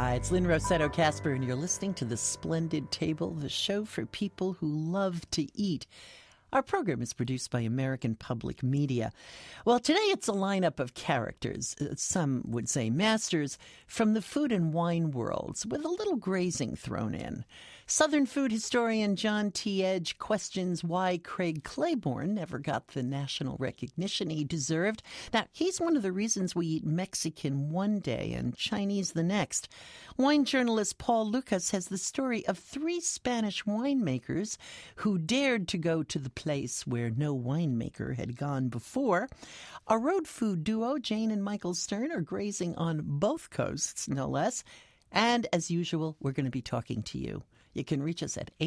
Hi, it's Lynn Rossetto Casper, and you're listening to The Splendid Table, the show for people who love to eat. Our program is produced by American Public Media. Well, today it's a lineup of characters, some would say masters, from the food and wine worlds, with a little grazing thrown in. Southern food historian John T. Edge questions why Craig Claiborne never got the national recognition he deserved. Now, he's one of the reasons we eat Mexican one day and Chinese the next. Wine journalist Paul Lucas has the story of 3 Spanish winemakers who dared to go to the place where no winemaker had gone before. A road food duo, Jane and Michael Stern, are grazing on both coasts, no less. And as usual, we're going to be talking to you. You can reach us at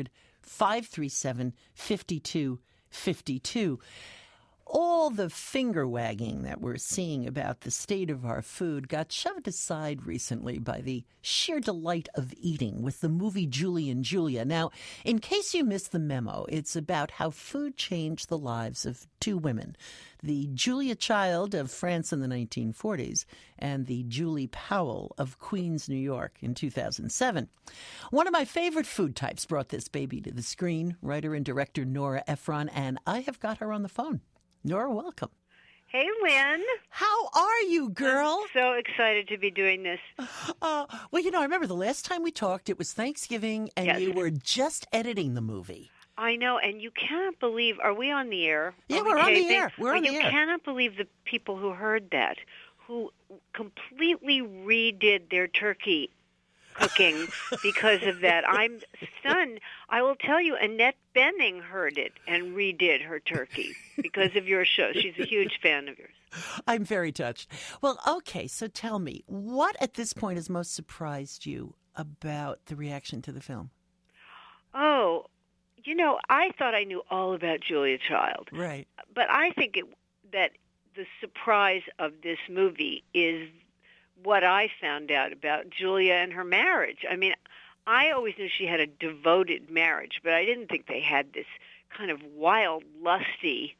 800-537-5252. All the finger-wagging that we're seeing about the state of our food got shoved aside recently by the sheer delight of eating with the movie Julie and Julia. Now, in case you missed the memo, it's about how food changed the lives of 2 women, the Julia Child of France in the 1940s and the Julie Powell of Queens, New York in 2007. One of my favorite food types brought this baby to the screen, writer and director Nora Ephron, and I have got her on the phone. Nora, welcome. Hey, Lynn. How are you, girl? I'm so excited to be doing this. Well, I remember the last time we talked, it was Thanksgiving, and you were just editing the movie. I know, and you cannot believe, are we on the air? Yeah, we're on the air. We're on the air. You cannot believe the people who heard that, who completely redid their turkey cooking because of that. I'm stunned. I will tell you, Annette Bening heard it and redid her turkey because of your show. She's a huge fan of yours. I'm very touched. Well, okay, so tell me, what at this point has most surprised you about the reaction to the film? Oh, I thought I knew all about Julia Child. Right. But I think that the surprise of this movie is what I found out about Julia and her marriage. I mean, I always knew she had a devoted marriage, but I didn't think they had this kind of wild, lusty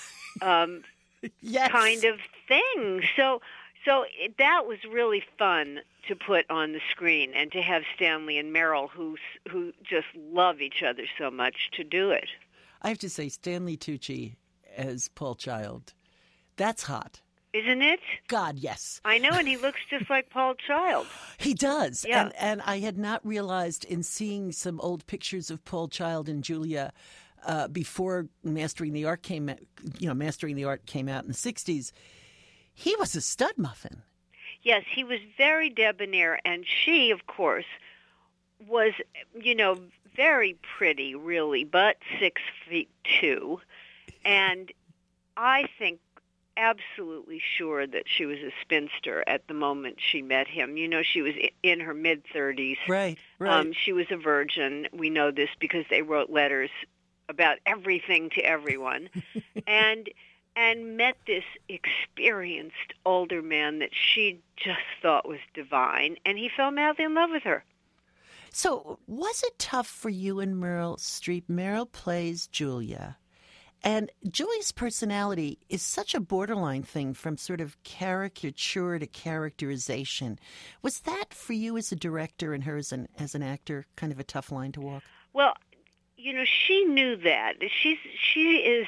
yes. kind of thing. So that was really fun to put on the screen, and to have Stanley and Meryl, who just love each other so much, to do it. I have to say, Stanley Tucci as Paul Child, that's hot. Isn't it? God, yes. I know, and he looks just like Paul Child. He does. Yeah. And I had not realized in seeing some old pictures of Paul Child and Julia before Mastering the Art came out in the 60s, he was a stud muffin. Yes, he was very debonair, and she, of course, was, very pretty, really, but 6'2", and I think absolutely sure that she was a spinster at the moment she met him. She was in her mid-30s. Right. She was a virgin. We know this because they wrote letters about everything to everyone. and met this experienced older man that she just thought was divine, and he fell madly in love with her. So was it tough for you and Meryl Streep? Meryl plays Julia. And Julia's personality is such a borderline thing from sort of caricature to characterization. Was that for you as a director and her as an actor kind of a tough line to walk? Well, she knew that. She is,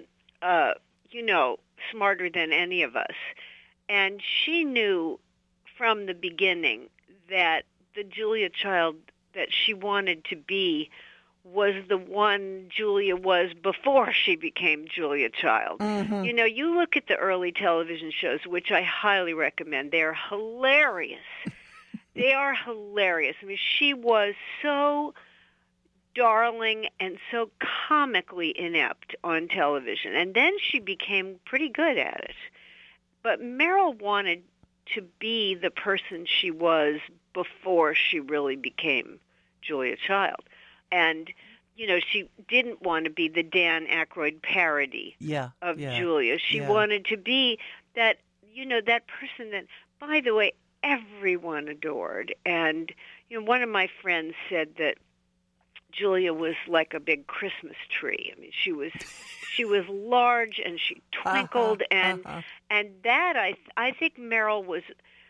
smarter than any of us. And she knew from the beginning that the Julia Child that she wanted to be was the one Julia was before she became Julia Child. Mm-hmm. You look at the early television shows, which I highly recommend. They're hilarious. They are hilarious. I mean, she was so darling and so comically inept on television. And then she became pretty good at it. But Meryl wanted to be the person she was before she really became Julia Child. And, she didn't want to be the Dan Aykroyd parody of Julia. She wanted to be that, that person that, by the way, everyone adored. And, one of my friends said that Julia was like a big Christmas tree. I mean, she was large and she twinkled, and that I think Meryl was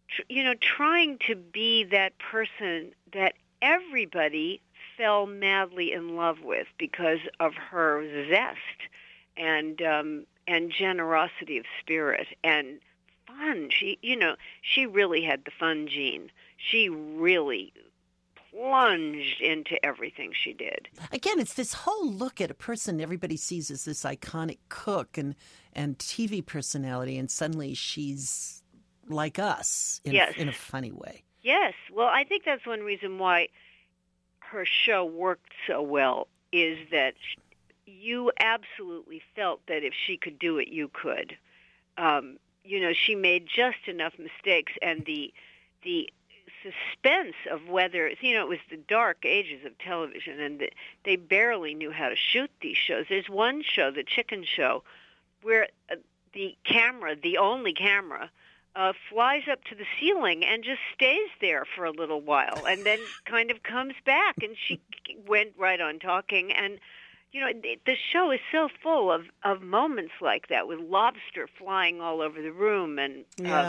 trying to be that person that everybody fell madly in love with because of her zest and generosity of spirit and fun. She really had the fun gene. She really plunged into everything she did. Again, it's this whole look at a person everybody sees as this iconic cook and TV personality, and suddenly she's like us in a funny way. Yes. Well, I think that's one reason why her show worked so well, is that you absolutely felt that if she could do it, you could. She made just enough mistakes, and the suspense of whether, it was the dark ages of television, and they barely knew how to shoot these shows. There's one show, The Chicken Show, where the only camera, flies up to the ceiling and just stays there for a little while, and then kind of comes back, and she went right on talking. And the show is so full of moments like that, with lobster flying all over the room, and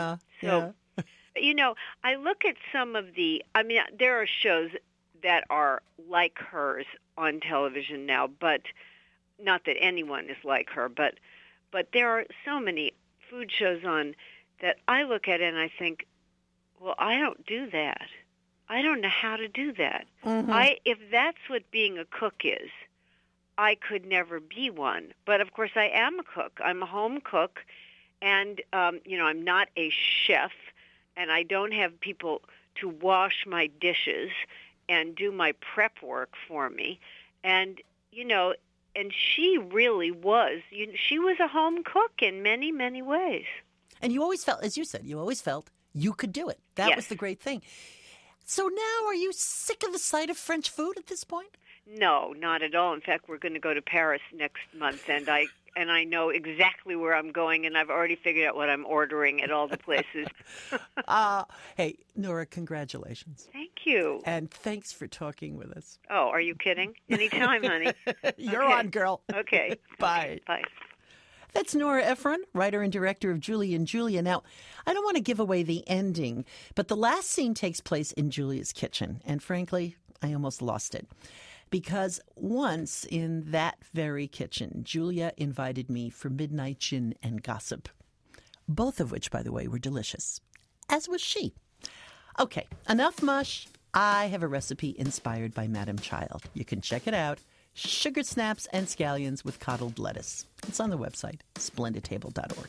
I look at some of there are shows that are like hers on television now, but not that anyone is like her, but there are so many food shows on that I look at it and I think, well, I don't do that. I don't know how to do that. Mm-hmm. If that's what being a cook is, I could never be one. But of course, I am a cook. I'm a home cook, and I'm not a chef, and I don't have people to wash my dishes and do my prep work for me. And and she really was. She was a home cook in many, many ways. And you always felt, as you said, you could do it. That was the great thing. So now, are you sick of the sight of French food at this point? No, not at all. In fact, we're going to go to Paris next month, and I know exactly where I'm going, and I've already figured out what I'm ordering at all the places. Hey, Nora, congratulations. Thank you. And thanks for talking with us. Oh, are you kidding? Anytime, honey. You're on, girl. Okay. Bye. Okay, bye. That's Nora Ephron, writer and director of Julie and Julia. Now, I don't want to give away the ending, but the last scene takes place in Julia's kitchen. And frankly, I almost lost it. Because once in that very kitchen, Julia invited me for midnight gin and gossip. Both of which, by the way, were delicious. As was she. Okay, enough mush. I have a recipe inspired by Madam Child. You can check it out. Sugar snaps and scallions with coddled lettuce. It's on the website, splendidtable.org.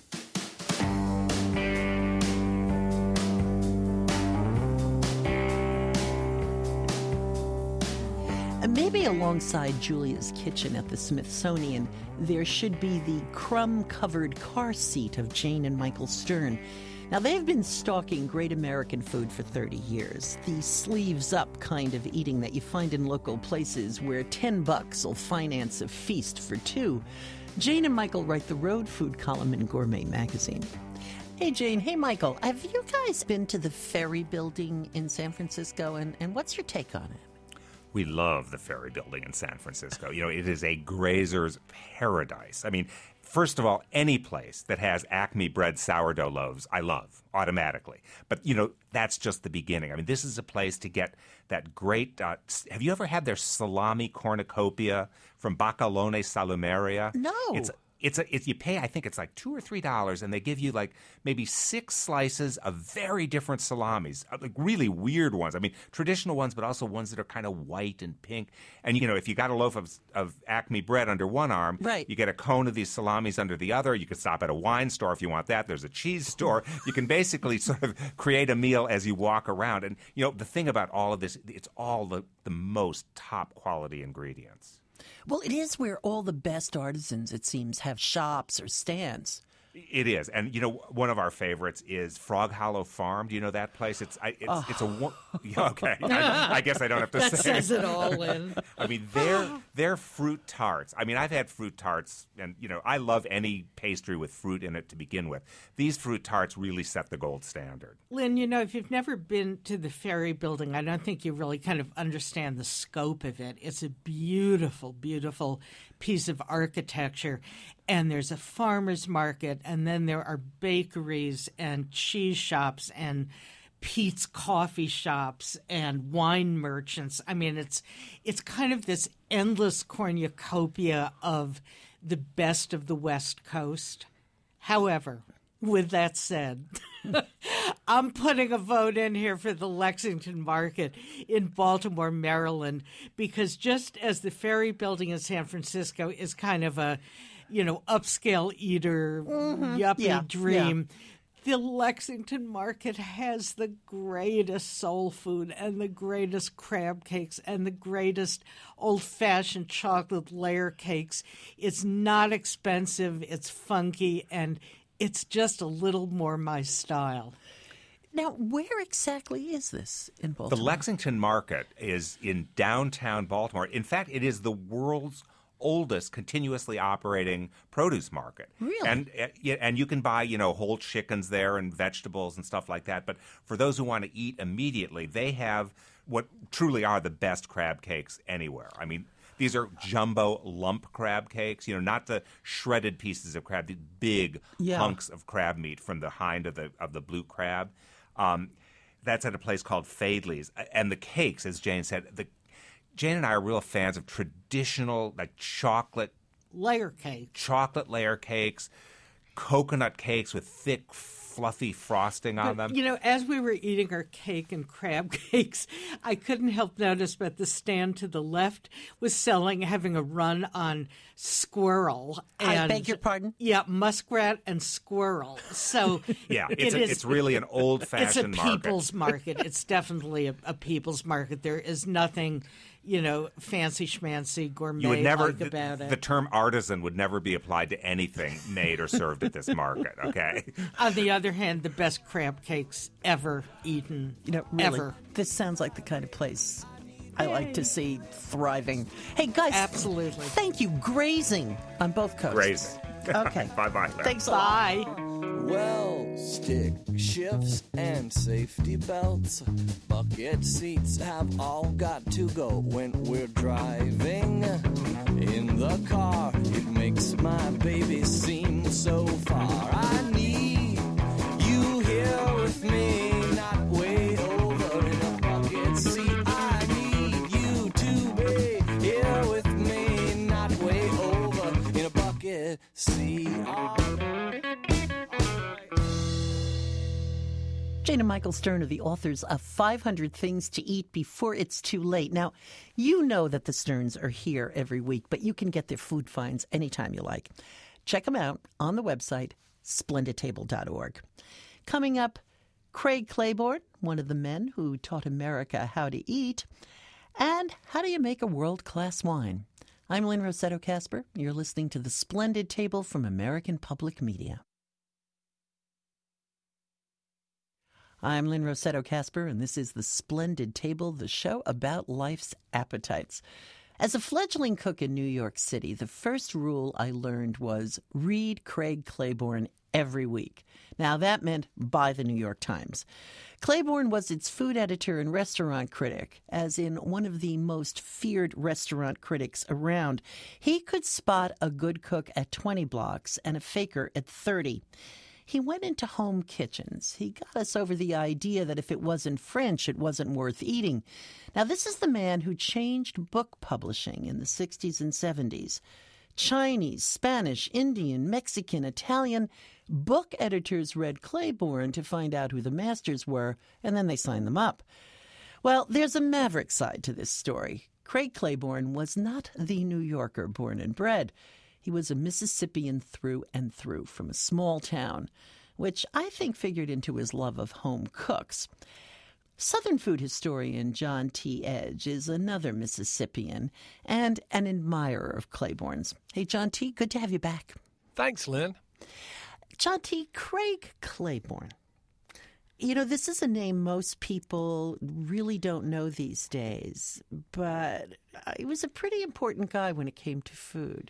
Maybe alongside Julia's kitchen at the Smithsonian, there should be the crumb-covered car seat of Jane and Michael Stern. Now, they've been stalking great American food for 30 years. The sleeves-up kind of eating that you find in local places where $10 will finance a feast for two. Jane and Michael write the road food column in Gourmet magazine. Hey, Jane. Hey, Michael. Have you guys been to the Ferry Building in San Francisco, and what's your take on it? We love the Ferry Building in San Francisco. It is a grazer's paradise. I mean, first of all, any place that has Acme bread sourdough loaves, I love automatically. But, that's just the beginning. I mean, this is a place to get that great have you ever had their salami cornucopia from Baccalone Salumeria? No. You pay, I think it's like $2 or $3, and they give you like maybe 6 slices of very different salamis, like really weird ones. I mean, traditional ones, but also ones that are kind of white and pink. And, if you got a loaf of Acme bread under one arm, right, you get a cone of these salamis under the other. You could stop at a wine store if you want that. There's a cheese store. You can basically sort of create a meal as you walk around. And, the thing about all of this, it's all the most top quality ingredients. Well, it is where all the best artisans, it seems, have shops or stands. It is. And, one of our favorites is Frog Hollow Farm. Do you know that place? It's a okay. I guess I don't have to say it. That says it all, Lynn. I mean, Their fruit tarts. I mean, I've had fruit tarts, and, I love any pastry with fruit in it to begin with. These fruit tarts really set the gold standard. Lynn, if you've never been to the Ferry Building, I don't think you really kind of understand the scope of it. It's a beautiful, beautiful piece of architecture. And there's a farmer's market, and then there are bakeries and cheese shops and Pete's coffee shops and wine merchants. I mean, it's kind of this endless cornucopia of the best of the West Coast. However, with that said, I'm putting a vote in here for the Lexington Market in Baltimore, Maryland, because just as the Ferry Building in San Francisco is kind of a, upscale eater, yuppie dream, the Lexington Market has the greatest soul food and the greatest crab cakes and the greatest old-fashioned chocolate layer cakes. It's not expensive, it's funky, and it's just a little more my style. Now, where exactly is this in Baltimore? The Lexington Market is in downtown Baltimore. In fact, it is the world's oldest continuously operating produce market. Really? And you can buy, whole chickens there and vegetables and stuff like that. But for those who want to eat immediately, they have what truly are the best crab cakes anywhere. I mean, these are jumbo lump crab cakes, not the shredded pieces of crab, the big hunks of crab meat from the hind of the blue crab. That's at a place called Fadley's. And the cakes, as Jane said, Jane and I are real fans of traditional, like chocolate layer cakes, coconut cakes with thick, fluffy frosting on them. As we were eating our cake and crab cakes, I couldn't help notice, but the stand to the left was having a run on squirrel. I beg your pardon? Yeah, muskrat and squirrel. So yeah, it's really an old-fashioned market. It's a people's market. It's definitely a people's market. There is nothing fancy schmancy gourmet about it. The term artisan would never be applied to anything made or served at this market, okay? On the other hand, the best crab cakes ever eaten, really, ever. This sounds like the kind of place I like to see thriving. Hey, guys. Absolutely. Thank you. Grazing on both coasts. Grazing. Okay. Bye-bye. Thanks a lot. Bye. Well, stick shifts and safety belts, bucket seats have all got to go when we're driving in the car. It makes my baby seem so far. I need you here with me, not way over in a bucket seat. I need you to be here with me, not way over in a bucket seat. Jane and Michael Stern are the authors of 500 Things to Eat Before It's Too Late. Now, you know that the Sterns are here every week, but you can get their food finds anytime you like. Check them out on the website, splendidtable.org. Coming up, Craig Claiborne, one of the men who taught America how to eat, and how do you make a world-class wine? I'm Lynn Rossetto Kasper. You're listening to The Splendid Table from American Public Media. I'm Lynn Rossetto Kasper, and this is The Splendid Table, the show about life's appetites. As a fledgling cook in New York City, the first rule I learned was read Craig Claiborne every week. Now, that meant buy the New York Times. Claiborne was its food editor and restaurant critic, as in one of the most feared restaurant critics around. He could spot a good cook at 20 blocks and a faker at 30. He went into home kitchens. He got us over the idea that if it wasn't French, it wasn't worth eating. Now, this is the man who changed book publishing in the 60s and 70s. Chinese, Spanish, Indian, Mexican, Italian. Book editors read Claiborne to find out who the masters were, and then they signed them up. Well, there's a maverick side to this story. Craig Claiborne was not the New Yorker born and bred. He was a Mississippian through and through from a small town, which I think figured into his love of home cooks. Southern food historian John T. Edge is another Mississippian and an admirer of Claiborne's. Hey, John T., good to have you back. Thanks, Lynn. John T., Craig Claiborne. This is a name most people really don't know these days, but he was a pretty important guy when it came to food.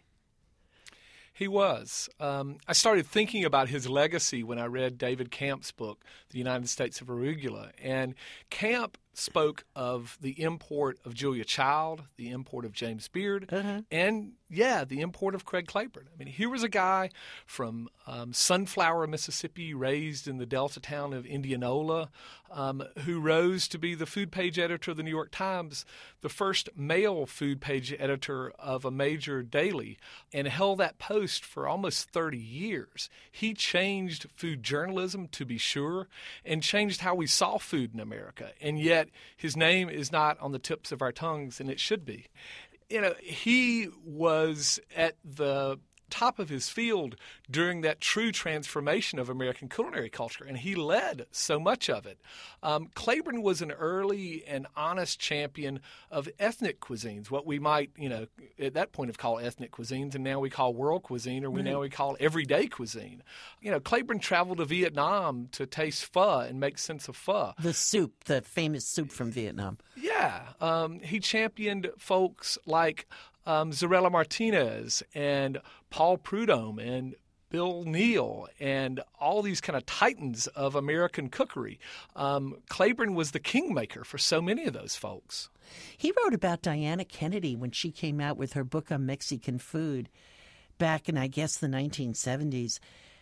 He was. I started thinking about his legacy when I read David Camp's book, The United States of Arugula. And Camp spoke of the import of Julia Child, the import of James Beard, and, the import of Craig Claiborne. I mean, here was a guy from Sunflower, Mississippi, raised in the Delta town of Indianola, who rose to be the food page editor of the New York Times, the first male food page editor of a major daily, and held that post for almost 30 years. He changed food journalism, to be sure, and changed how we saw food in America. And yet his name is not on the tips of our tongues, and it should be. He was at the top of his field during that true transformation of American culinary culture, and he led so much of it. Claiborne was an early and honest champion of ethnic cuisines, what we might, at that point have called ethnic cuisines, and now we call world cuisine, or now we call everyday cuisine. Claiborne traveled to Vietnam to taste pho and make sense of pho. The soup, the famous soup from Vietnam. Yeah. He championed folks like Zarela Martinez and Paul Prudhomme and Bill Neal and all these kind of titans of American cookery. Claiborne was the kingmaker for so many of those folks. He wrote about Diana Kennedy when she came out with her book on Mexican food back in, I guess, the 1970s.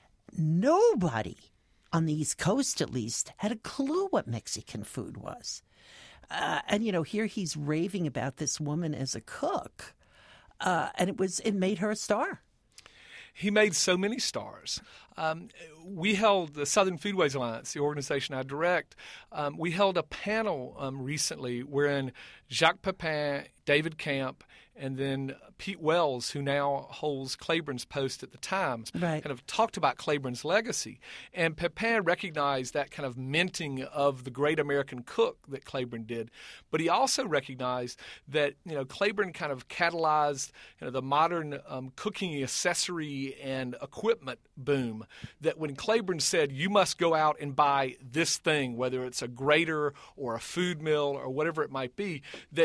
Nobody on the East Coast, at least, had a clue what Mexican food was. And here he's raving about this woman as a cook. And it made her a star. He made so many stars. We held the Southern Foodways Alliance, the organization I direct. We held a panel recently wherein Jacques Pepin, David Camp, and then Pete Wells, who now holds Claiborne's post at the Times, kind of talked about Claiborne's legacy. And Pepin recognized that kind of minting of the great American cook that Claiborne did. But he also recognized that, Claiborne kind of catalyzed the modern cooking accessory and equipment boom, that when Claiborne said, you must go out and buy this thing, whether it's a grater or a food mill or whatever it might be, that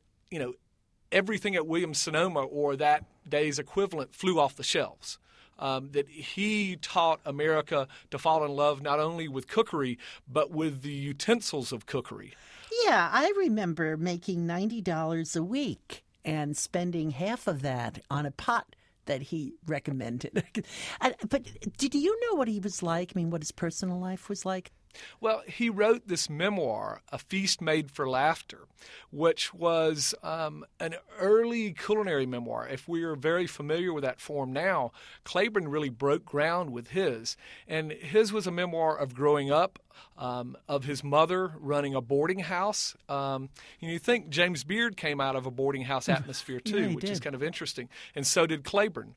everything at Williams-Sonoma or that day's equivalent flew off the shelves. That he taught America to fall in love not only with cookery, but with the utensils of cookery. Yeah, I remember making $90 a week and spending half of that on a pot that he recommended. But did you know what he was like? I mean, what his personal life was like? Well, he wrote this memoir, A Feast Made for Laughter, which was an early culinary memoir. If we are very familiar with that form now, Claiborne really broke ground with his. And his was a memoir of growing up, of his mother running a boarding house. You think James Beard came out of a boarding house atmosphere too, which is kind of interesting. And so did Claiborne.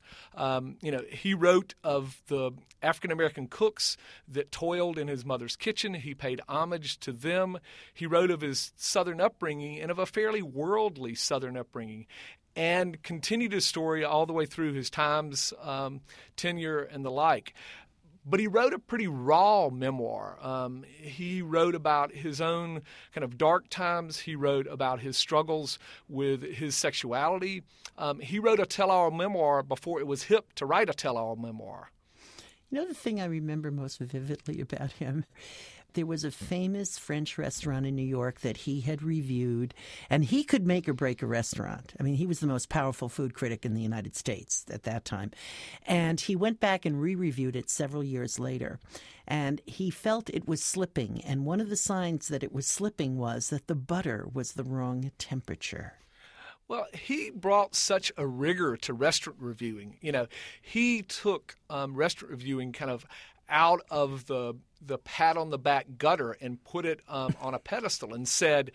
He wrote of the African-American cooks that toiled in his mother's kitchen. He paid homage to them. He wrote of his Southern upbringing and of a fairly worldly Southern upbringing, and continued his story all the way through his Times tenure and the like. But he wrote a pretty raw memoir. He wrote about his own kind of dark times. He wrote about his struggles with his sexuality. He wrote a tell-all memoir before it was hip to write a tell-all memoir. The thing I remember most vividly about him, there was a famous French restaurant in New York that he had reviewed, and he could make or break a restaurant. I mean, he was the most powerful food critic in the United States at that time. And he went back and re-reviewed it several years later, and he felt it was slipping. And one of the signs that it was slipping was that the butter was the wrong temperature. Well, he brought such a rigor to restaurant reviewing. He took restaurant reviewing kind of out of the pat on the back gutter and put it on a pedestal and said,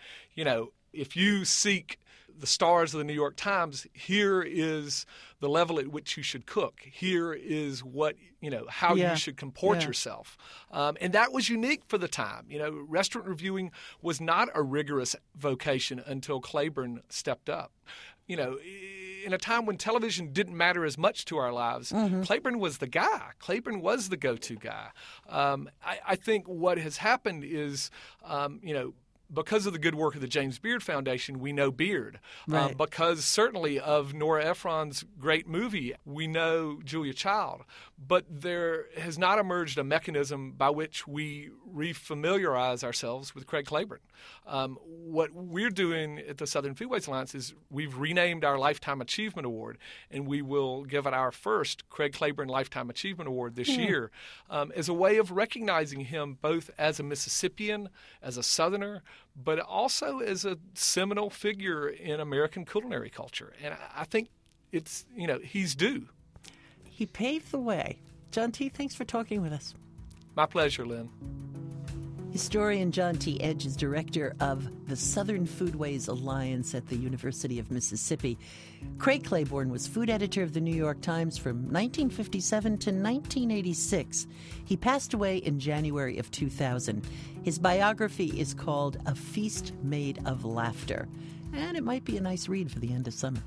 if you seek the stars of the New York Times, here is the level at which you should cook. Here is what, how you should comport yourself. And that was unique for the time. Restaurant reviewing was not a rigorous vocation until Claiborne stepped up. in a time when television didn't matter as much to our lives, Claiborne was the guy. Claiborne was the go-to guy. I think what has happened is, because of the good work of the James Beard Foundation, we know Beard. Right. Because certainly of Nora Ephron's great movie, we know Julia Child. But there has not emerged a mechanism by which we refamiliarize ourselves with Craig Claiborne. What we're doing at the Southern Foodways Alliance is we've renamed our Lifetime Achievement Award, and we will give it our first Craig Claiborne Lifetime Achievement Award this year as a way of recognizing him both as a Mississippian, as a Southerner, but also as a seminal figure in American culinary culture. And I think it's, he's due. He paved the way. John T., thanks for talking with us. My pleasure, Lynn. Historian John T. Edge is director of the Southern Foodways Alliance at the University of Mississippi. Craig Claiborne was food editor of the New York Times from 1957 to 1986. He passed away in January of 2000. His biography is called A Feast Made of Laughter, and it might be a nice read for the end of summer.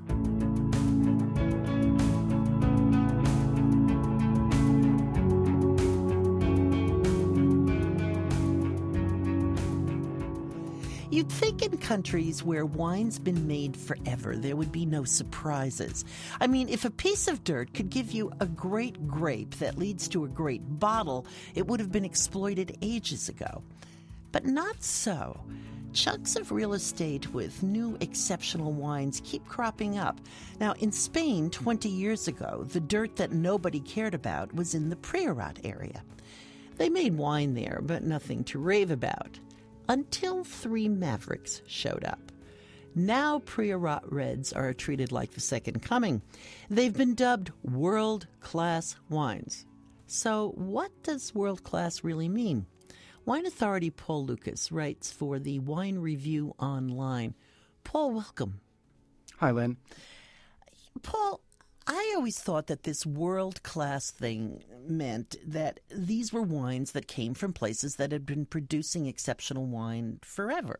You'd think in countries where wine's been made forever, there would be no surprises. I mean, if a piece of dirt could give you a great grape that leads to a great bottle, it would have been exploited ages ago. But not so. Chunks of real estate with new exceptional wines keep cropping up. Now, in Spain 20 years ago, the dirt that nobody cared about was in the Priorat area. They made wine there, but nothing to rave about. Until 3 mavericks showed up. Now Priorat Reds are treated like the second coming. They've been dubbed world-class wines. So what does world-class really mean? Wine authority Paul Lucas writes for the Wine Review Online. Paul, welcome. Hi, Lynn. Paul, I always thought that this world-class thing meant that these were wines that came from places that had been producing exceptional wine forever.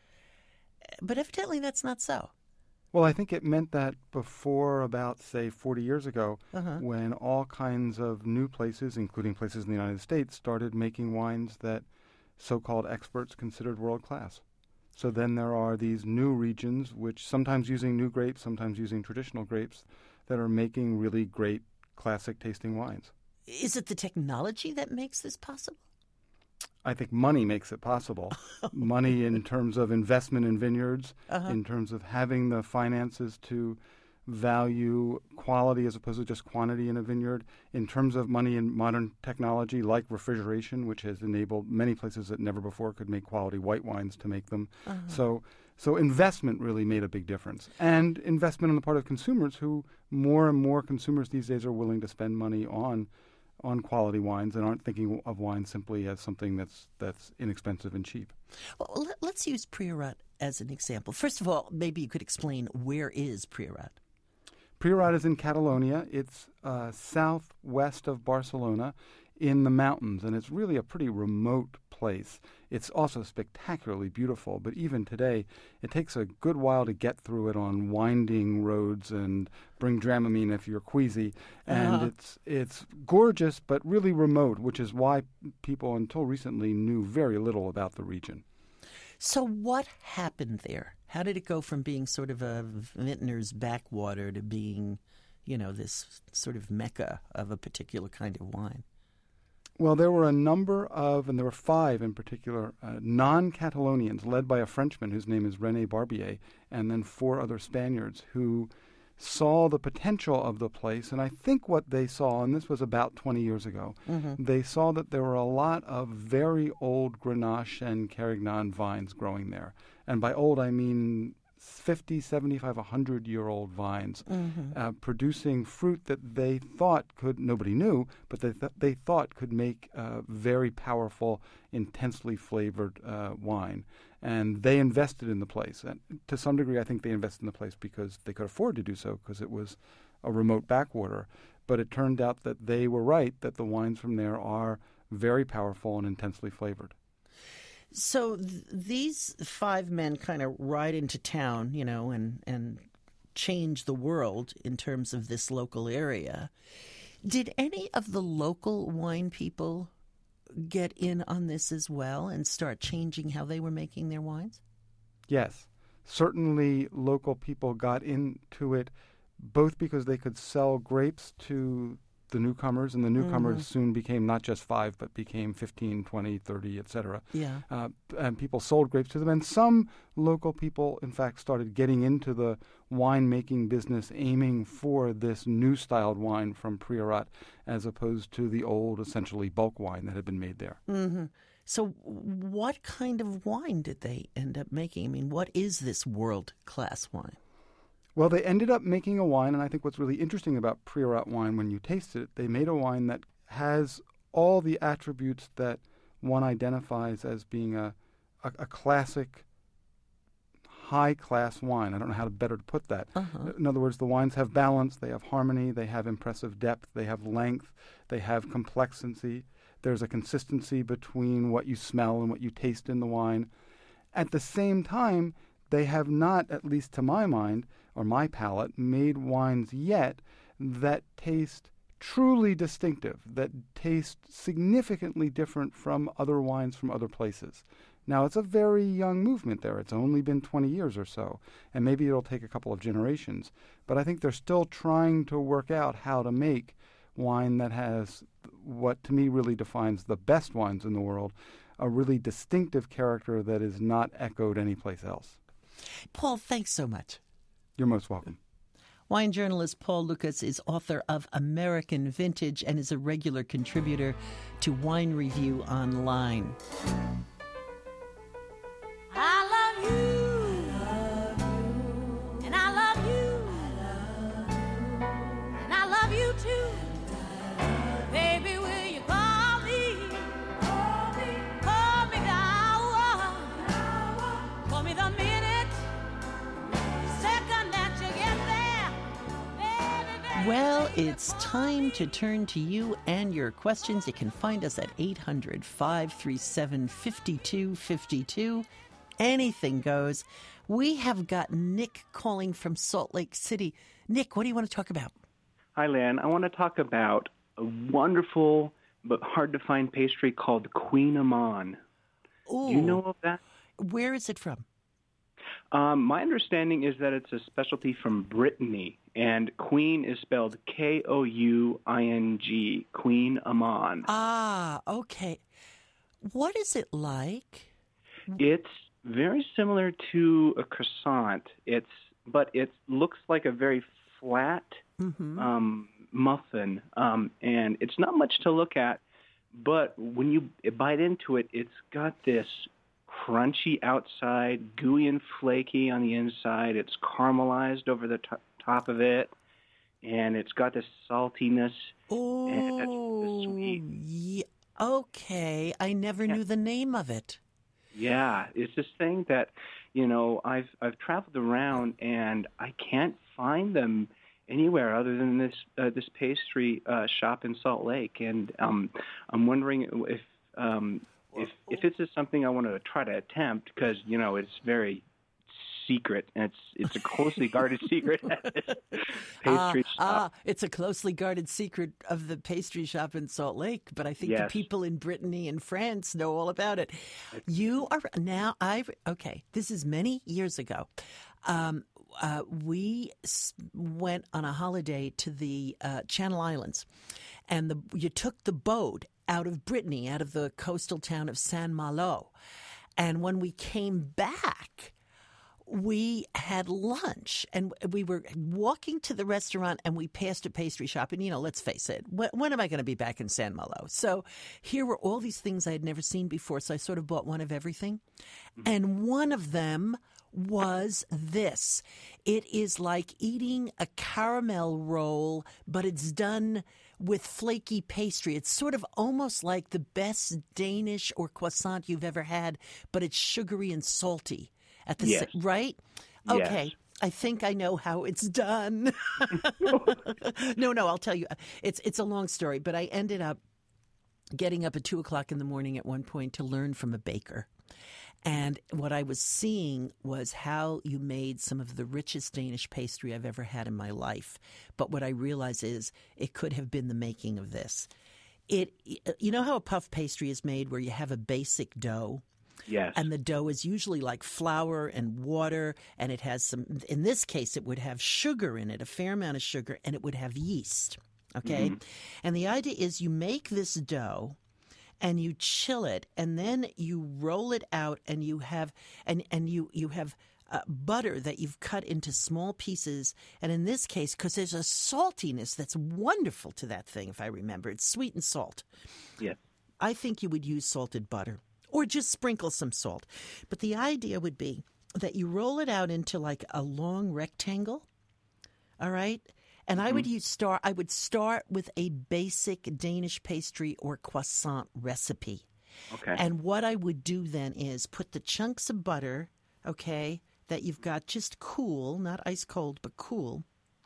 But evidently that's not so. Well, I think it meant that before about, say, 40 years ago, when all kinds of new places, including places in the United States, started making wines that so-called experts considered world-class. So then there are these new regions, which sometimes using new grapes, sometimes using traditional grapes, that are making really great classic-tasting wines. Is it the technology that makes this possible? I think money makes it possible. Money in terms of investment in vineyards, in terms of having the finances to value quality as opposed to just quantity in a vineyard, in terms of money in modern technology like refrigeration, which has enabled many places that never before could make quality white wines to make them. So investment really made a big difference. And investment on the part of consumers, who more and more consumers these days are willing to spend money on quality wines and aren't thinking of wine simply as something that's inexpensive and cheap. Well, let's use Priorat as an example. First of all, maybe you could explain, where is Priorat? Priorat is in Catalonia. It's southwest of Barcelona in the mountains, and it's really a pretty remote place. It's also spectacularly beautiful, but even today, it takes a good while to get through it on winding roads and bring Dramamine if you're queasy. And it's gorgeous, but really remote, which is why people until recently knew very little about the region. So what happened there? How did it go from being sort of a vintner's backwater to being, this sort of mecca of a particular kind of wine? Well, there were a number of, and there were 5 in particular, non-Catalonians led by a Frenchman whose name is René Barbier, and then 4 other Spaniards who saw the potential of the place. And I think what they saw, and this was about 20 years ago, they saw that there were a lot of very old Grenache and Carignan vines growing there. And by old, I mean 50, 75, 100-year-old vines producing fruit that they thought could, nobody knew, but they thought could make very powerful, intensely flavored wine. And they invested in the place. And to some degree, I think they invested in the place because they could afford to do so, because it was a remote backwater. But it turned out that they were right, that the wines from there are very powerful and intensely flavored. So these 5 men kind of ride into town, and change the world in terms of this local area. Did any of the local wine people get in on this as well and start changing how they were making their wines? Yes. Certainly local people got into it both because they could sell grapes to the newcomers, and the newcomers soon became not just 5, but became 15, 20, 30, etc. Yeah. And people sold grapes to them. And some local people, in fact, started getting into the winemaking business, aiming for this new-styled wine from Priorat, as opposed to the old, essentially, bulk wine that had been made there. Mm-hmm. So what kind of wine did they end up making? I mean, what is this world-class wine? Well, they ended up making a wine, and I think what's really interesting about Priorat wine, when you taste it, they made a wine that has all the attributes that one identifies as being a classic, high-class wine. I don't know how better to put that. In other words, the wines have balance, they have harmony, they have impressive depth, they have length, they have complexity. There's a consistency between what you smell and what you taste in the wine. At the same time, they have not, at least to my mind, or my palate, made wines yet that taste truly distinctive, that taste significantly different from other wines from other places. Now, it's a very young movement there. It's only been 20 years or so, and maybe it'll take a couple of generations. But I think they're still trying to work out how to make wine that has what, to me, really defines the best wines in the world, a really distinctive character that is not echoed anyplace else. Paul, thanks so much. You're most welcome. Wine journalist Paul Lukas is author of American Vintage and is a regular contributor to Wine Review Online. I love you, and I love you, and I love you too. Baby, will you call me? Call me now. Call me the minute, second that you get there. Baby. Well, it's time to turn to you and your questions. You can find us at 800-537-5252. Anything goes. We have got Nick calling from Salt Lake City. Nick, what do you want to talk about? Hi, Lan. I want to talk about a wonderful but hard-to-find pastry called Queen Amman. Ooh. Do you know of that? Where is it from? My understanding is that it's a specialty from Brittany, and Queen is spelled Kouing, Queen Amman. Ah, okay. What is it like? It's very similar to a croissant. But it looks like a very flat muffin, and it's not much to look at. But when you bite into it, it's got this crunchy outside, gooey and flaky on the inside. It's caramelized over the top of it, and it's got this saltiness. And it's sweet. Yeah, okay. I never knew the name of it. Yeah, it's this thing that, I've traveled around and I can't find them anywhere other than this pastry shop in Salt Lake, and I'm wondering if this is something I want to try to attempt, because it's very secret, and it's a closely guarded secret at this pastry shop. It's a closely guarded secret of the pastry shop in Salt Lake, but I think the people in Brittany and France know all about it. You are now. This is many years ago. We went on a holiday to the Channel Islands, and you took the boat out of Brittany, out of the coastal town of Saint-Malo. And when we came back, we had lunch, and we were walking to the restaurant, and we passed a pastry shop. And, let's face it, when am I going to be back in Saint-Malo? So here were all these things I had never seen before, so I sort of bought one of everything. And one of them was this. It is like eating a caramel roll, but it's done with flaky pastry. It's sort of almost like the best Danish or croissant you've ever had, but it's sugary and salty. Right? Okay. Yes. I think I know how it's done. No, I'll tell you. It's a long story, but I ended up getting up at 2:00 in the morning at one point to learn from a baker. And what I was seeing was how you made some of the richest Danish pastry I've ever had in my life. But what I realize is it could have been the making of this. You know how a puff pastry is made where you have a basic dough? Yes. And the dough is usually like flour and water, and it has in this case, it would have sugar in it, a fair amount of sugar, and it would have yeast. Okay? And the idea is you make this dough and you chill it, and then you roll it out, and you have you have butter that you've cut into small pieces. And in this case, because there's a saltiness that's wonderful to that thing, if I remember, it's sweet and salt. Yeah. I think you would use salted butter or just sprinkle some salt. But the idea would be that you roll it out into like a long rectangle. All right. And I would start with a basic Danish pastry or croissant recipe. Okay. And what I would do then is put the chunks of butter, okay, that you've got just cool, not ice cold, but cool,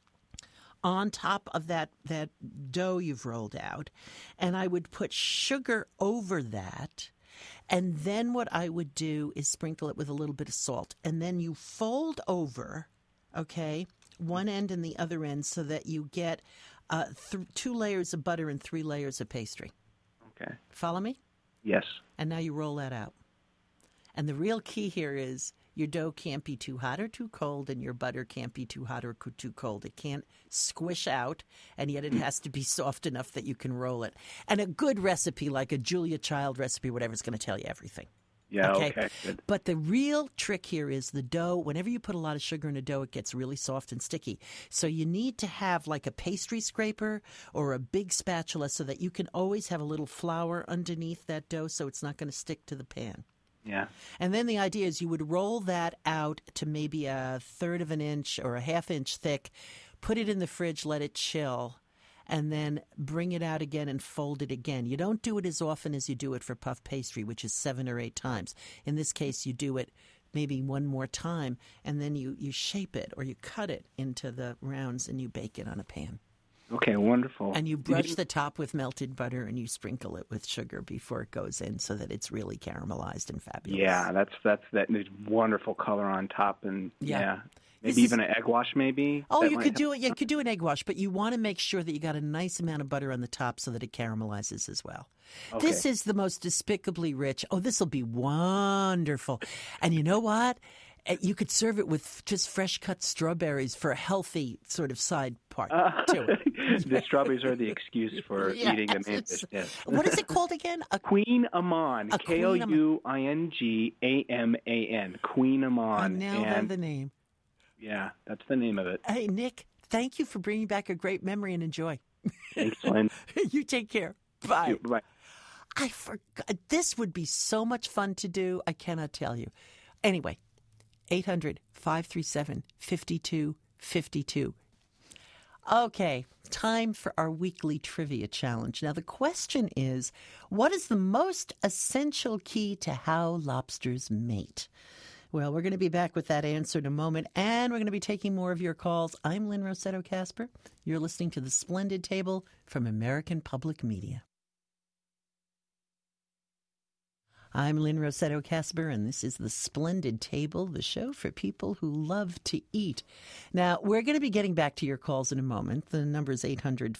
on top of that dough you've rolled out. And I would put sugar over that. And then what I would do is sprinkle it with a little bit of salt. And then you fold over, okay, one end and the other end so that you get 2 layers of butter and 3 layers of pastry. Okay. Follow me? Yes. And now you roll that out. And the real key here is your dough can't be too hot or too cold, and your butter can't be too hot or too cold. It can't squish out, and yet it has to be soft enough that you can roll it. And a good recipe, like a Julia Child recipe, whatever, is going to tell you everything. Yeah, okay, good. But the real trick here is the dough. Whenever you put a lot of sugar in a dough, it gets really soft and sticky. So you need to have like a pastry scraper or a big spatula so that you can always have a little flour underneath that dough so it's not going to stick to the pan. Yeah. And then the idea is you would roll that out to maybe 1/3 of an inch or a 1/2 inch thick, put it in the fridge, let it chill, and then bring it out again and fold it again. You don't do it as often as you do it for puff pastry, which is 7 or 8 times. In this case, you do it maybe one more time, and then you shape it or you cut it into the rounds and you bake it on a pan. Okay, wonderful. And you brush the top with melted butter and you sprinkle it with sugar before it goes in so that it's really caramelized and fabulous. Yeah, that's wonderful color on top, and maybe even an egg wash, maybe. Oh, you could do it. You could do an egg wash, but you want to make sure that you got a nice amount of butter on the top so that it caramelizes as well. Okay. This is the most despicably rich. Oh, this will be wonderful. And you know what? You could serve it with just fresh cut strawberries for a healthy sort of side part to it. The strawberries are the excuse for eating the main dish. Yes. What is it called again? Queen Amman. Kouingaman. Queen Amman. I now have the name. Yeah, that's the name of it. Hey, Nick, thank you for bringing back a great memory and enjoy. Thanks, Lynn. You take care. Bye. Bye. I forgot. This would be so much fun to do. I cannot tell you. Anyway. 800-537-5252. Okay, time for our weekly trivia challenge. Now, the question is, what is the most essential key to how lobsters mate? Well, we're going to be back with that answer in a moment, and we're going to be taking more of your calls. I'm Lynn Rossetto Kasper. You're listening to The Splendid Table from American Public Media. I'm Lynn Rossetto Kasper, and this is The Splendid Table, the show for people who love to eat. Now, we're going to be getting back to your calls in a moment. The number is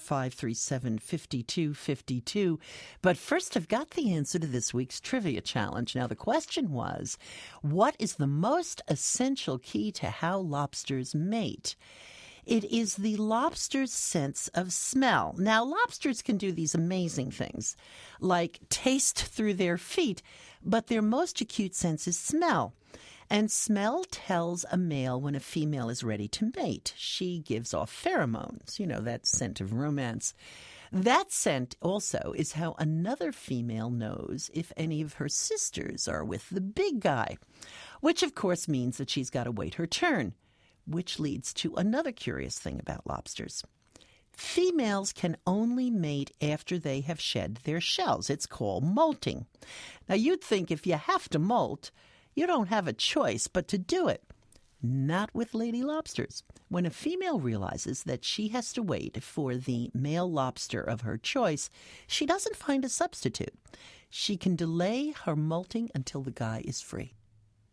800-537-5252. But first, I've got the answer to this week's trivia challenge. Now, the question was, what is the most essential key to how lobsters mate? It is the lobster's sense of smell. Now, lobsters can do these amazing things, like taste through their feet, but their most acute sense is smell. And smell tells a male when a female is ready to mate. She gives off pheromones, that scent of romance. That scent also is how another female knows if any of her sisters are with the big guy, which of course means that she's got to wait her turn. Which leads to another curious thing about lobsters. Females can only mate after they have shed their shells. It's called molting. Now, you'd think if you have to molt, you don't have a choice but to do it. Not with lady lobsters. When a female realizes that she has to wait for the male lobster of her choice, she doesn't find a substitute. She can delay her molting until the guy is free.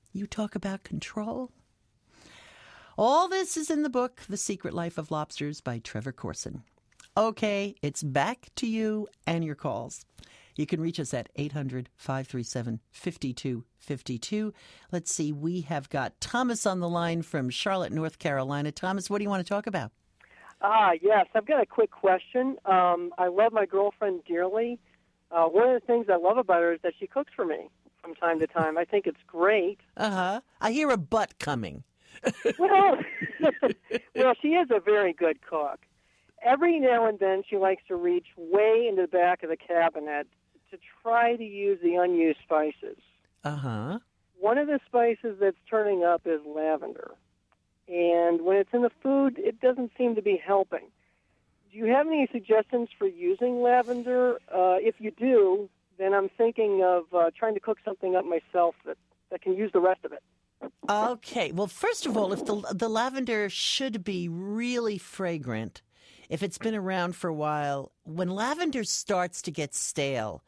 You talk about control. All this is in the book, The Secret Life of Lobsters by Trevor Corson. Okay, it's back to you and your calls. You can reach us at 800-537-5252. Let's see, we have got Thomas on the line from Charlotte, North Carolina. Thomas, what do you want to talk about? Yes, I've got a quick question. I love my girlfriend dearly. One of the things I love about her is that she cooks for me from time to time. I think it's great. I hear a butt coming. Well, she is a very good cook. Every now and then she likes to reach way into the back of the cabinet to try to use the unused spices. One of the spices that's turning up is lavender. And when it's in the food, it doesn't seem to be helping. Do you have any suggestions for using lavender? If you do, then I'm thinking of trying to cook something up myself that can use the rest of it. Okay. Well, first of all, if the lavender should be really fragrant, if it's been around for a while, when lavender starts to get stale,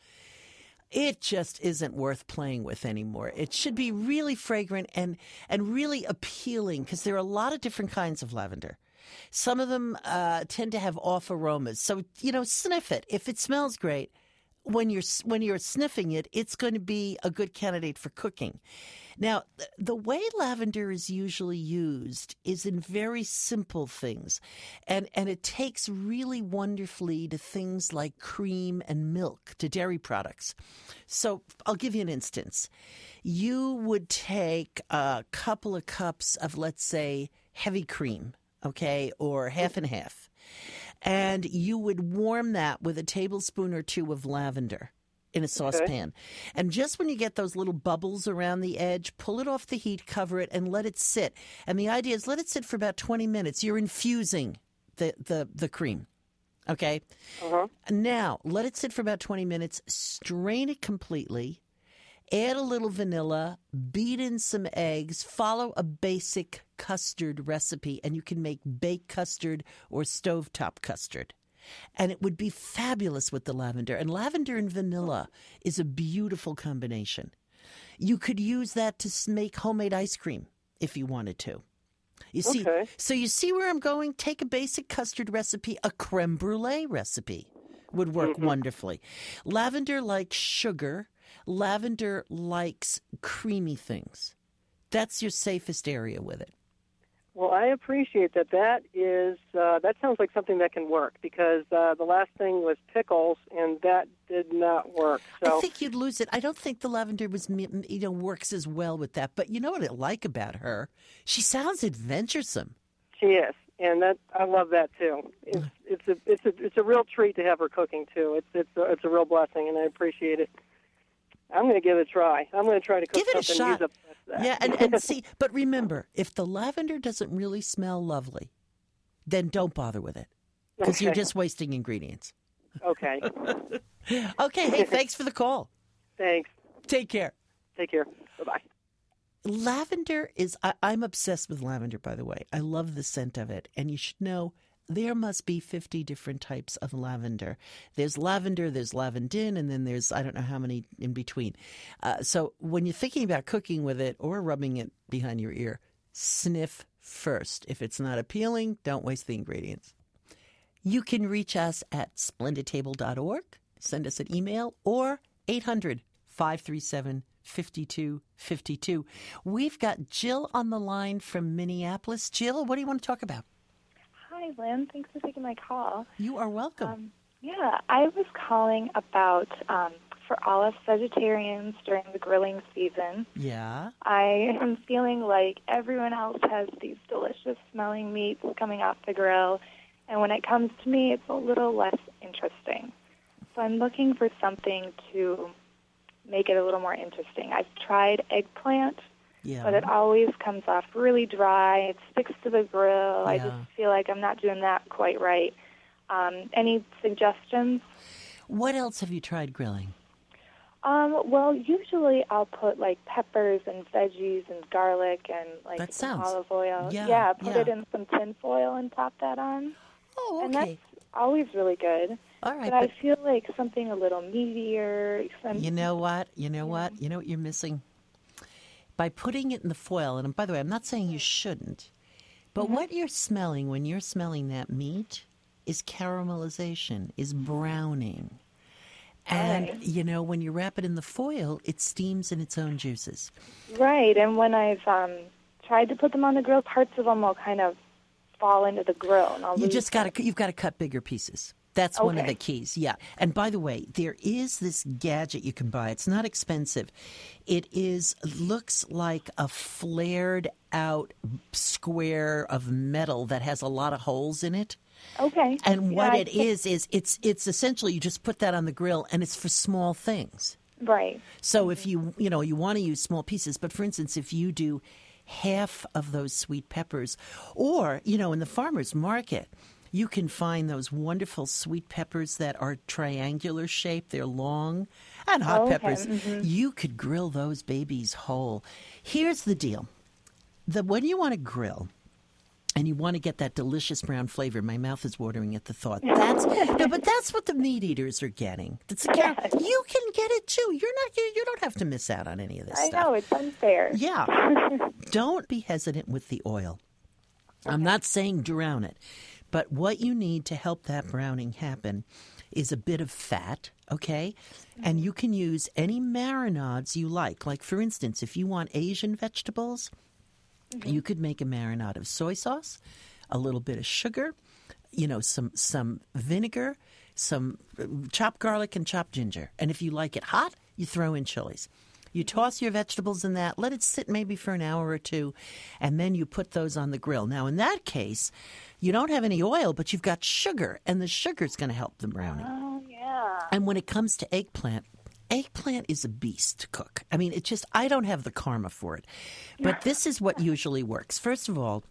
it just isn't worth playing with anymore. It should be really fragrant and really appealing because there are a lot of different kinds of lavender. Some of them tend to have off aromas. So, sniff it. If it smells great, when you're sniffing it, it's going to be a good candidate for cooking. Now, the way lavender is usually used is in very simple things, and it takes really wonderfully to things like cream and milk, to dairy products. So I'll give you an instance. You would take a couple of cups of, let's say, heavy cream, okay, or half and half, and you would warm that with a tablespoon or two of lavender in a saucepan. Okay. And just when you get those little bubbles around the edge, pull it off the heat, cover it, and let it sit. And the idea is let it sit for about 20 minutes. You're infusing the cream. Okay? Now, let it sit for about 20 minutes. Strain it completely. Add a little vanilla. Beat in some eggs. Follow a basic custard recipe, and you can make baked custard or stovetop custard. And it would be fabulous with the lavender. And lavender and vanilla is a beautiful combination. You could use that to make homemade ice cream if you wanted to. You see, So you see where I'm going? Take a basic custard recipe, a creme brulee recipe would work wonderfully. Lavender likes sugar. Lavender likes creamy things. That's your safest area with it. Well, I appreciate that. That sounds like something that can work because the last thing was pickles, and that did not work. So I think you'd lose it. I don't think the lavender works as well with that. But you know what I like about her? She sounds adventuresome. She is, and I love that too. It's a real treat to have her cooking too. It's a real blessing, and I appreciate it. I'm going to give it a try. I'm going to try to cook something. Give it a shot. Use up that. Yeah, and see, but remember, if the lavender doesn't really smell lovely, then don't bother with it because you're just wasting ingredients. Okay. Okay, hey, thanks for the call. Thanks. Take care. Take care. Bye-bye. Lavender is, I'm obsessed with lavender, by the way. I love the scent of it, and you should know there must be 50 different types of lavender. There's lavender, there's lavandin, and then there's I don't know how many in between. So when you're thinking about cooking with it or rubbing it behind your ear, sniff first. If it's not appealing, don't waste the ingredients. You can reach us at splendidtable.org, send us an email, or 800-537-5252. We've got Jill on the line from Minneapolis. Jill, what do you want to talk about? Hi, Lynn. Thanks for taking my call. You are welcome. I was calling about for all us vegetarians during the grilling season. Yeah. I am feeling like everyone else has these delicious smelling meats coming off the grill, and when it comes to me, it's a little less interesting. So I'm looking for something to make it a little more interesting. I've tried eggplant. Yeah. But it always comes off really dry. It sticks to the grill. I just feel like I'm not doing that quite right. Any suggestions? What else have you tried grilling? Well, usually I'll put like peppers and veggies and garlic and like some olive oil. Put it in some tin foil and top that on. Oh, okay. And that's always really good. All right. But I feel like something a little meatier. You know what? You know what you're missing? by putting it in the foil. And by the way, I'm not saying you shouldn't, but what you're smelling when you're smelling that meat is caramelization, is browning. And, Right. you know, when you wrap it in the foil, it steams in its own juices. Right, and when I've tried to put them on the grill, parts of them will kind of fall into the grill. And You've got to cut bigger pieces. That's one of Okay. the keys, yeah. And by the way, there is this gadget you can buy. It's not expensive. It looks like a flared out square of metal that has a lot of holes in it. Okay. And Yeah, what I it think- is it's essentially you just put that on the grill, and it's for small things. Right. So if you want to use small pieces, but for instance, if you do half of those sweet peppers, or, in the farmer's market, you can find those wonderful sweet peppers that are triangular shaped. They're long, and hot Okay, peppers. You could grill those babies whole. Here's the deal. When you want to grill, and you want to get that delicious brown flavor. My mouth is watering at the thought. But that's what the meat eaters are getting. You can get it too. You don't have to miss out on any of this I stuff. know, it's unfair. Yeah. Don't be hesitant with the oil. I'm not saying drown it, but what you need to help that browning happen is a bit of fat, okay? And you can use any marinades you like. Like, for instance, if you want Asian vegetables, you could make a marinade of soy sauce, a little bit of sugar, some vinegar, some chopped garlic and chopped ginger. And if you like it hot, you throw in chilies. You toss your vegetables in that, let it sit maybe for an hour or two, and then you put those on the grill. Now, in that case, you don't have any oil, but you've got sugar, and the sugar's going to help the browning. Oh, yeah. And when it comes to eggplant is a beast to cook. I mean, I don't have the karma for it. But this is what usually works. First of all,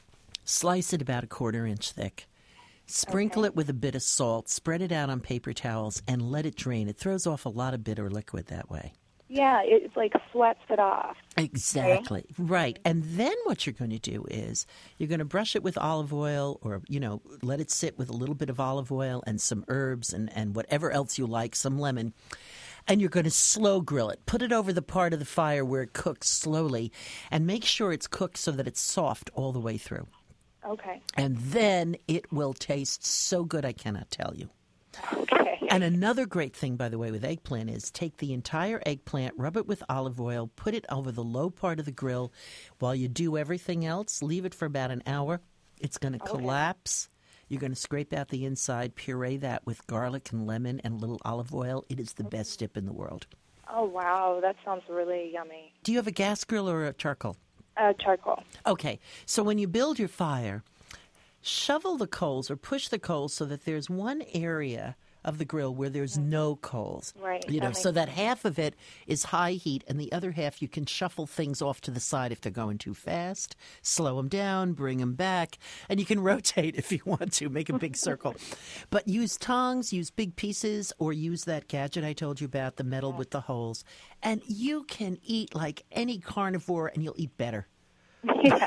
slice it about a 1/4 inch thick. Sprinkle it with a bit of salt, spread it out on paper towels, and let it drain. It throws off a lot of bitter liquid that way. Yeah, it like sweats it off. Exactly. Right. And then what you're going to do is you're going to brush it with olive oil or, let it sit with a little bit of olive oil and some herbs and whatever else you like, some lemon. And you're going to slow grill it. Put it over the part of the fire where it cooks slowly and make sure it's cooked so that it's soft all the way through. Okay. And then it will taste so good I cannot tell you. Okay. And another great thing, by the way, with eggplant is take the entire eggplant, rub it with olive oil, put it over the low part of the grill while you do everything else. Leave it for about an hour. It's going to collapse. You're going to scrape out the inside, puree that with garlic and lemon and a little olive oil. It is the best dip in the world. Oh, wow. That sounds really yummy. Do you have a gas grill or a charcoal? Charcoal. Okay. So when you build your fire, shovel the coals or push the coals so that there's one area of the grill where there's no coals. Right. So that half of it is high heat and the other half you can shuffle things off to the side if they're going too fast, slow them down, bring them back, and you can rotate if you want to, make a big circle. But use tongs, use big pieces, or use that gadget I told you about, the metal with the holes, and you can eat like any carnivore and you'll eat better. Yeah.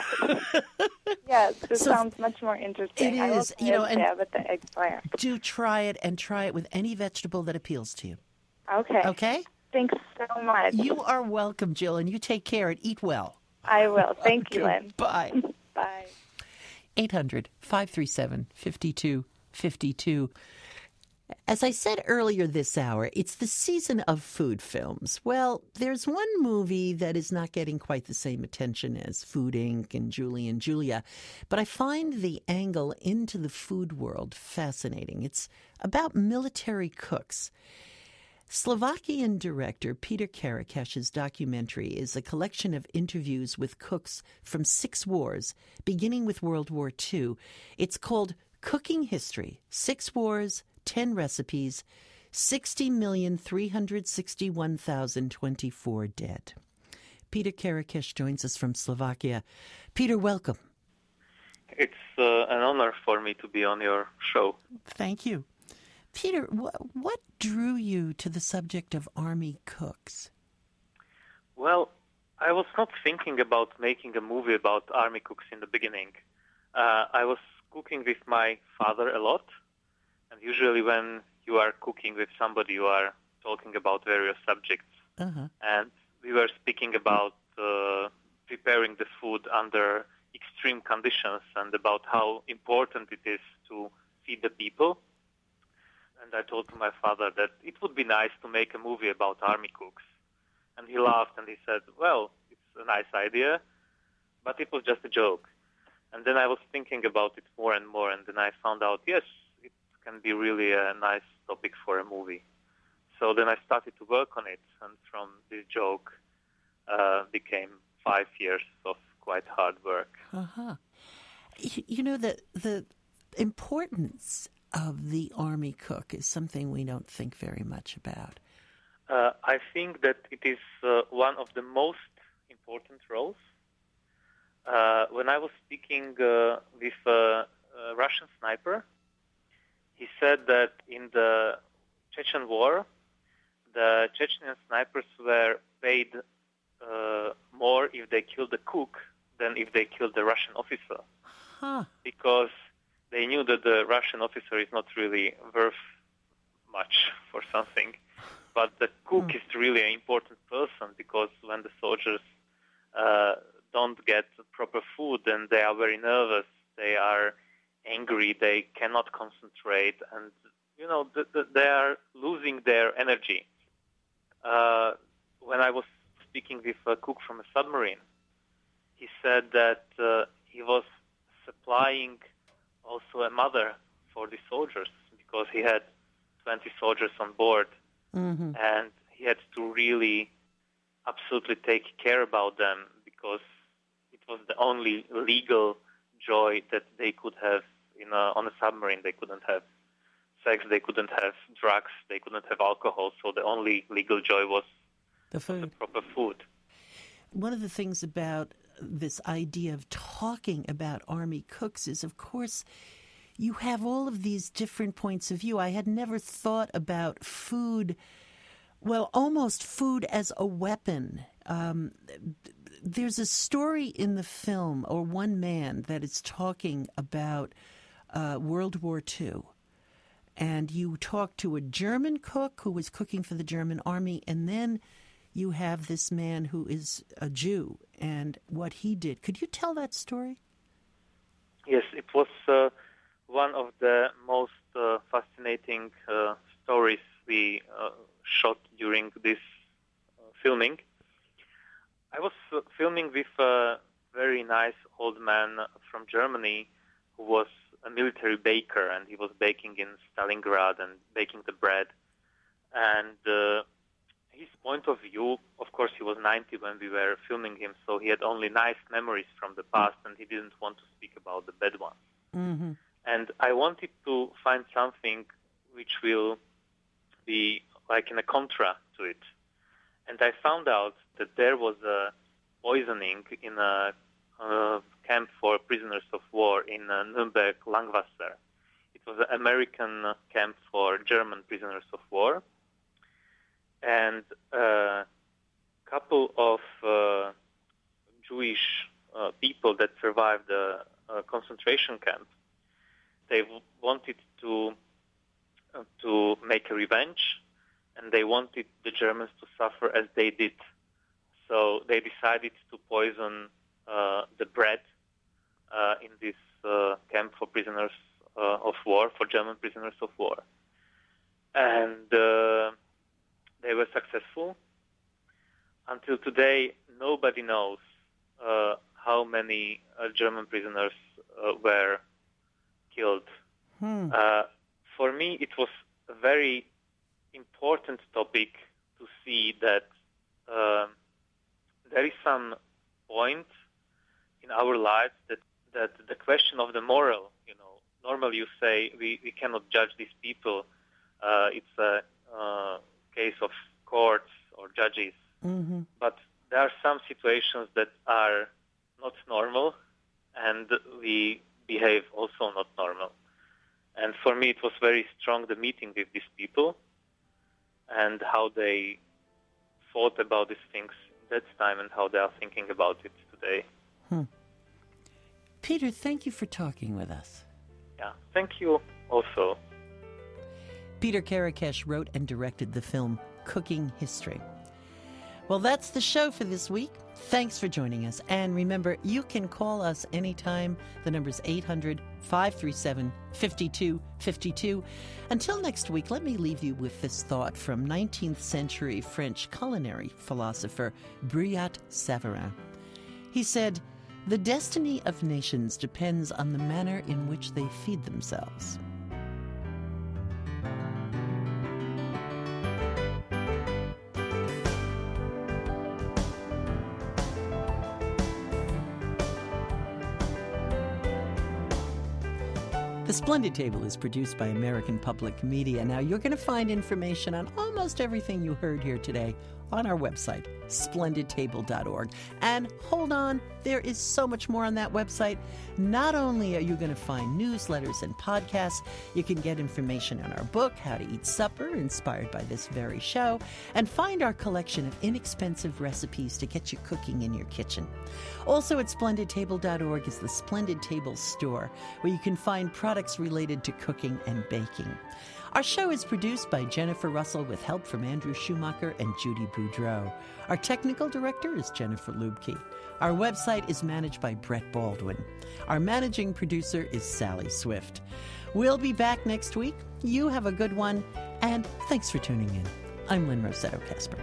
Yes, this So sounds much more interesting. it I will is, try a and- stab at the eggplant. Do try it and try it with any vegetable that appeals to you. Okay. Okay? Thanks so much. You are welcome, Jill, and you take care and eat well. I will. Thank you, Okay, Lynn. Bye. Bye. 800-537-5252. As I said earlier this hour, it's the season of food films. Well, there's one movie that is not getting quite the same attention as Food Inc. and Julie and Julia, but I find the angle into the food world fascinating. It's about military cooks. Slovakian director Peter Karakesh's documentary is a collection of interviews with cooks from 6 wars, beginning with World War II. It's called Cooking History, 6 Wars, 10 Recipes, 60,361,024 dead. Peter Karakesh joins us from Slovakia. Peter, welcome. It's an honor for me to be on your show. Thank you. Peter, what drew you to the subject of army cooks? Well, I was not thinking about making a movie about army cooks in the beginning. I was cooking with my father a lot, and usually when you are cooking with somebody, you are talking about various subjects. Uh-huh. And we were speaking about preparing the food under extreme conditions and about how important it is to feed the people. And I told to my father that it would be nice to make a movie about army cooks. And he laughed and he said, well, it's a nice idea, but it was just a joke. And then I was thinking about it more and more, and then I found out, yes, it can be really a nice topic for a movie. So then I started to work on it, and from this joke became 5 years of quite hard work. Uh-huh. You know, the importance of the army cook is something we don't think very much about. I think that it is one of the most important roles. When I was speaking with a Russian sniper, he said that in the Chechen War, the Chechen snipers were paid more if they killed the cook than if they killed the Russian officer. Huh. Because they knew that the Russian officer is not really worth much for something. But the cook is really an important person, because when the soldiers don't get proper food, then they are very nervous, they are angry, they cannot concentrate, and they are losing their energy. When I was speaking with a cook from a submarine, he said that he was supplying also a mother for the soldiers, because he had 20 soldiers on board, and he had to really absolutely take care about them, because it was the only legal joy that they could have on a submarine. They couldn't have sex, they couldn't have drugs, they couldn't have alcohol, so the only legal joy was the food. The proper food. One of the things about this idea of talking about army cooks is, of course, you have all of these different points of view. I had never thought about food, well, almost food as a weapon. There's a story in the film, or one man, that is talking about World War II. And you talk to a German cook who was cooking for the German army, and then you have this man who is a Jew and what he did. Could you tell that story? Yes, it was one of the most fascinating stories we shot during this filming. I was filming with a very nice old man from Germany who was a military baker, and he was baking in Stalingrad and baking the bread. And his point of view, of course, he was 90 when we were filming him, so he had only nice memories from the past, and he didn't want to speak about the bad ones. Mm-hmm. And I wanted to find something which will be like in a contra to it. And I found out that there was a poisoning in a camp for prisoners of war in Nuremberg, Langwasser. It was an American camp for German prisoners of war. And a couple of Jewish people that survived the concentration camp, they wanted to make a revenge, and they wanted the Germans to suffer as they did. So they decided to poison the bread in this camp for prisoners of war, for German prisoners of war. And they were successful. Until today, nobody knows how many German prisoners were killed. For me, it was a very important topic to see that there is some point in our lives that the question of the moral, normally you say we cannot judge these people. It's a case of courts or judges. Mm-hmm. But there are some situations that are not normal, and we behave also not normal. And for me, it was very strong, the meeting with these people and how they thought about these things that time and how they are thinking about it today. Peter, thank you for talking with us. Yeah, thank you also. Peter Karakesh wrote and directed the film Cooking History. Well, that's the show for this week. Thanks for joining us. And remember, you can call us anytime. The number's 800-537-5252. Until next week, let me leave you with this thought from 19th century French culinary philosopher Brillat Savarin. He said, "The destiny of nations depends on the manner in which they feed themselves." The Splendid Table is produced by American Public Media. Now, you're going to find information on almost everything you heard here today on our website, splendidtable.org. And hold on, there is so much more on that website. Not only are you going to find newsletters and podcasts, you can get information on our book, How to Eat Supper, inspired by this very show, and find our collection of inexpensive recipes to get you cooking in your kitchen. Also at splendidtable.org is the Splendid Table store, where you can find products related to cooking and baking. Our show is produced by Jennifer Russell with help from Andrew Schumacher and Judy Boudreau. Our technical director is Jennifer Lubke. Our website is managed by Brett Baldwin. Our managing producer is Sally Swift. We'll be back next week. You have a good one, and thanks for tuning in. I'm Lynn Rossetto Kasper.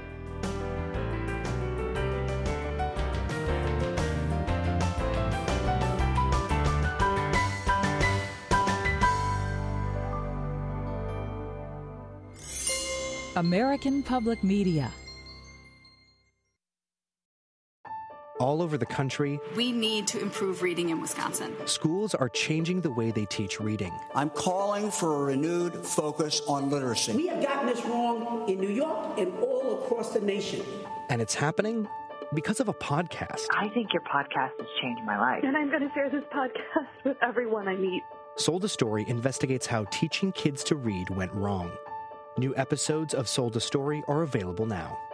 American Public Media. All over the country, we need to improve reading in Wisconsin. Schools are changing the way they teach reading. I'm calling for a renewed focus on literacy. We have gotten this wrong in New York and all across the nation. And it's happening because of a podcast. I think your podcast has changed my life. And I'm going to share this podcast with everyone I meet. Sold a Story investigates how teaching kids to read went wrong. New episodes of Sold a Story are available now.